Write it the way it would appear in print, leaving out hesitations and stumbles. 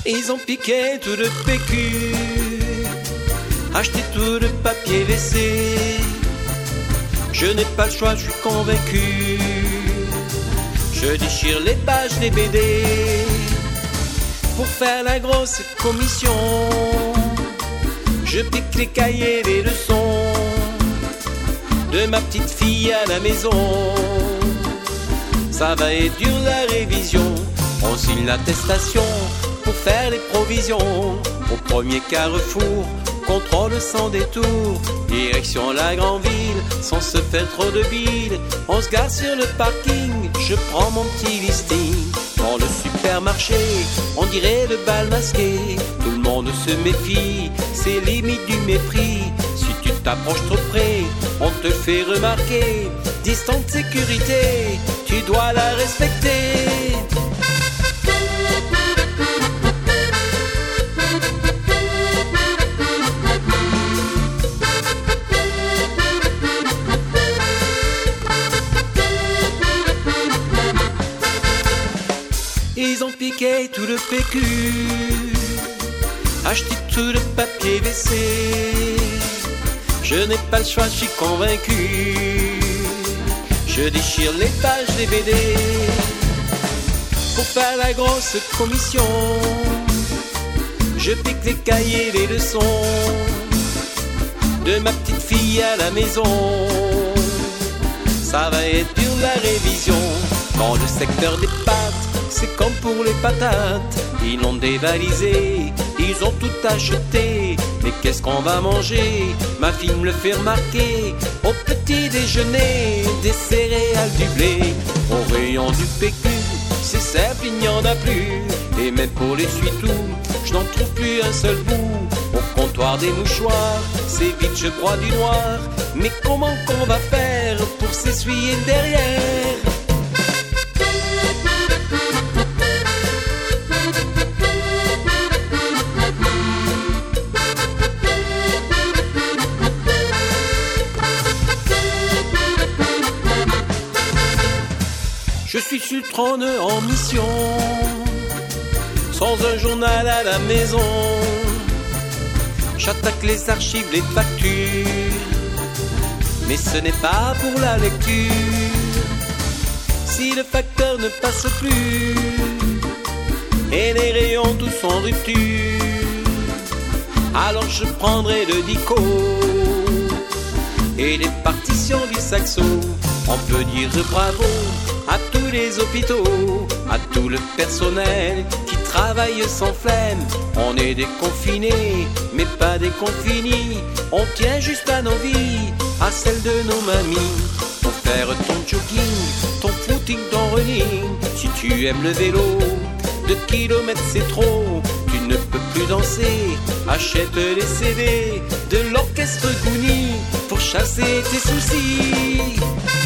Ils ont piqué tout le PQ, acheté tout le papier WC. Je n'ai pas le choix, je suis convaincu. Je déchire les pages des BD pour faire la grosse commission. Je pique les cahiers et les leçons de ma petite fille à la maison. Ça va être dur la révision. On signe l'attestation pour faire les provisions. Au premier carrefour, contrôle sans détour, direction la grande ville, sans se faire trop de bile. On se gare sur le parking, je prends mon petit listing. Dans le supermarché, on dirait le bal masqué. Tout le monde se méfie, c'est limite du mépris. Si tu t'approches trop près, on te fait remarquer. Distance de sécurité, tu dois la respecter. Ils ont piqué tout le PQ, acheté tout le papier WC. Je n'ai pas le choix, je suis convaincu. Je déchire les pages des BD pour faire la grosse commission. Je pique les cahiers, les leçons de ma petite fille à la maison. Ça va être dur la révision. Dans le secteur des pâtes, c'est comme pour les patates. Ils l'ont dévalisé, ils ont tout acheté. Mais qu'est-ce qu'on va manger? Ma fille me le fait remarquer. Au petit déjeuner, des céréales, du blé. Au rayon du PQ, c'est simple, il n'y en a plus. Et même pour l'essuie-tout, je n'en trouve plus un seul bout. Au comptoir des mouchoirs, c'est vite, je broie du noir. Mais comment qu'on va faire pour s'essuyer le derrière? Je suis sur le trône en mission, sans un journal à la maison. J'attaque les archives, les factures, mais ce n'est pas pour la lecture. Si le facteur ne passe plus et les rayons tous sont en rupture, alors je prendrai le dico et les partitions du saxo. On peut dire bravo à tous les hôpitaux, à tout le personnel qui travaille sans flemme. On est déconfinés, mais pas déconfinis. On tient juste à nos vies, à celles de nos mamies. Pour faire ton jogging, ton footing, ton running. Si tu aimes le vélo, 2 kilomètres c'est trop. Tu ne peux plus danser, achète les CD de l'orchestre Gouni pour chasser tes soucis.